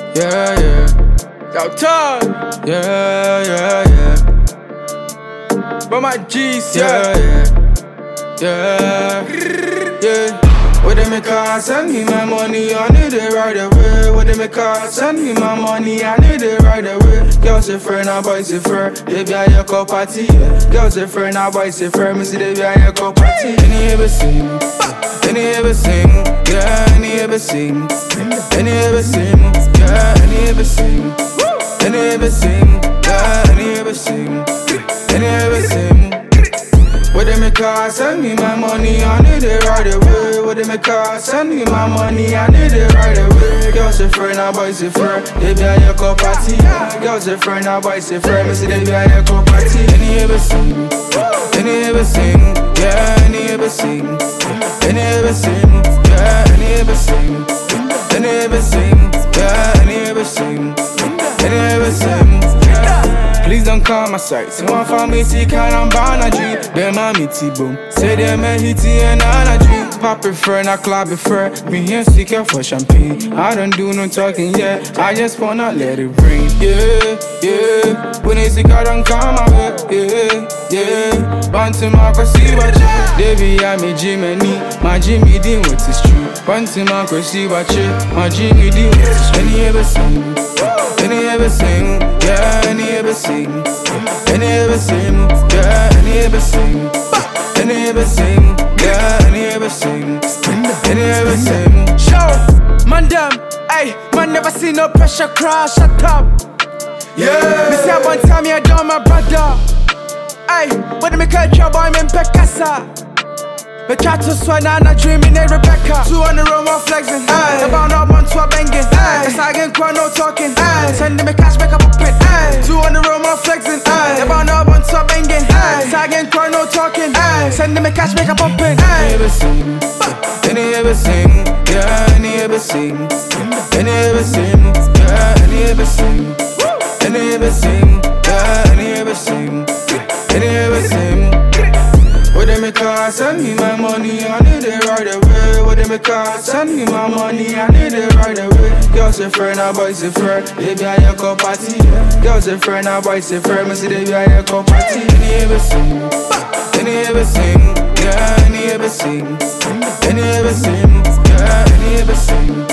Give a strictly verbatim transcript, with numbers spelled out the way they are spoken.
Yeah, yeah. Yo, Todd. Yeah, yeah, yeah. But my G's, yeah, yeah. Yeah, yeah. What they make her send me my money, I need it right away. What they make her send me my money, I need it right away. Girls say friend, now boys say friend. Baby, I hear call party. Girls say friend, now boys say friend. Me say baby, I hear call party. Any ever sing, any ever sing, yeah, any ever sing, any ever sing, yeah, any ever sing, any ever sing, yeah, any ever sing, any ever sing. What they make her send me my money, I need it right away. What they make her send me my money, I need it right away. Girls say friend, now boys say friend. Baby, I hear call party. Girls say friend, now boys say friend. Me say baby, I hear call party. Any ever sing, any ever sing, yeah, any ever sing, any ever sing, yeah, any ever sing, any ever sing, yeah, any ever sing, any ever sing. Please don't call my sight. Someone for me, see, can I'm bound a dream. Them a meaty boom. Say them a hitty and on a dream. Pop prefer, not club prefer. Me here seeking for champagne. I don't do no talking yet. I just wanna let it rain. Yeah, yeah. When they sick, I don't come my way. Yeah, yeah. Bound to Marco, see what you. Baby, I'm a Jimmy. My Jimmy Dean, what is true. Bound to Marco, see what you. My Jimmy Dean, what is true. Any ever sing, any ever sing, yeah, any ever sing. Any ever sing, yeah, any ever sing, any ever sing, yeah, any ever sing, any ever sing. Show, man, them, ayy, man, never see no pressure crash, shut up. Yeah, me say one time you done my brother. Ayy, when me catch trouble, I'm in Pekasa. Me try to swear, now I'm dreaming, hey Rebecca. Two on the road, one flexing. Ayy, about no one to a banging. Ayy, it's like getting crowd, no talking. Ayy, sending me cash back up a pit. Ayy, two on the road, one flexing. Ayy, about no one to a banging. Ayy, it's like getting crowd, no talking. Ayy, sending me cash back up a pit. Any ever sing, any ever sing, yeah, any ever sing, any ever sing, yeah, any ever sing, any ever sing, yeah, any ever sing, any ever sing. What they make her send me my money, I need it right away. What they make her send me my money, I need it right away. Girls say friend, now boys say friend. Baby, I hear call party. Girls say friend, now boys say friend. Me say baby, I hear call party. Any ever sing, any ever sing, yeah, any ever sing, any ever sing, yeah, any ever sing.